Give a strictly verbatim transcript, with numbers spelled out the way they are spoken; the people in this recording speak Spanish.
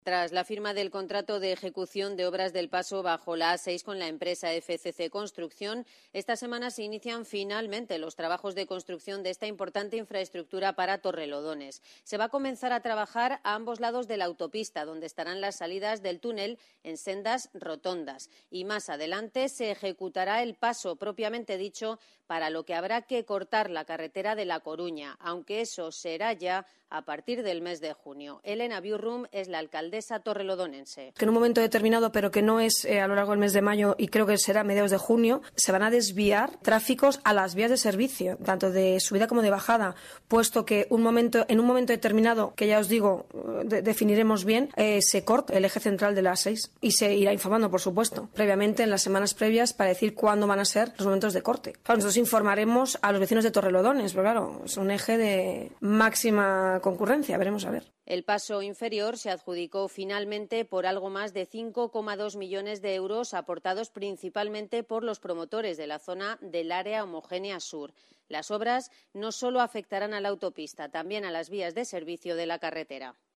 Tras la firma del contrato de ejecución de obras del paso bajo la A seis con la empresa F C C Construcción, esta semana se inician finalmente los trabajos de construcción de esta importante infraestructura para Torrelodones. Se va a comenzar a trabajar a ambos lados de la autopista, donde estarán las salidas del túnel en sendas rotondas. Y más adelante se ejecutará el paso propiamente dicho, para lo que habrá que cortar la carretera de La Coruña, aunque eso será ya a partir del mes de junio. Elena Biurrum es la alcaldesa torrelodonense. Que en un momento determinado, pero que no es eh, a lo largo del mes de mayo y creo que será a mediados de junio, se van a desviar tráficos a las vías de servicio, tanto de subida como de bajada, puesto que un momento, en un momento determinado, que ya os digo, de, definiremos bien, eh, se corta el eje central de la A seis y se irá informando, por supuesto, previamente en las semanas previas para decir cuándo van a ser los momentos de corte. Claro, nosotros informaremos a los vecinos de Torrelodones, pero claro, es un eje de máxima concurrencia, veremos a ver. El paso inferior se adjudicó finalmente por algo más de cinco coma dos millones de euros, aportados principalmente por los promotores de la zona del área homogénea sur. Las obras no solo afectarán a la autopista, también a las vías de servicio de la carretera.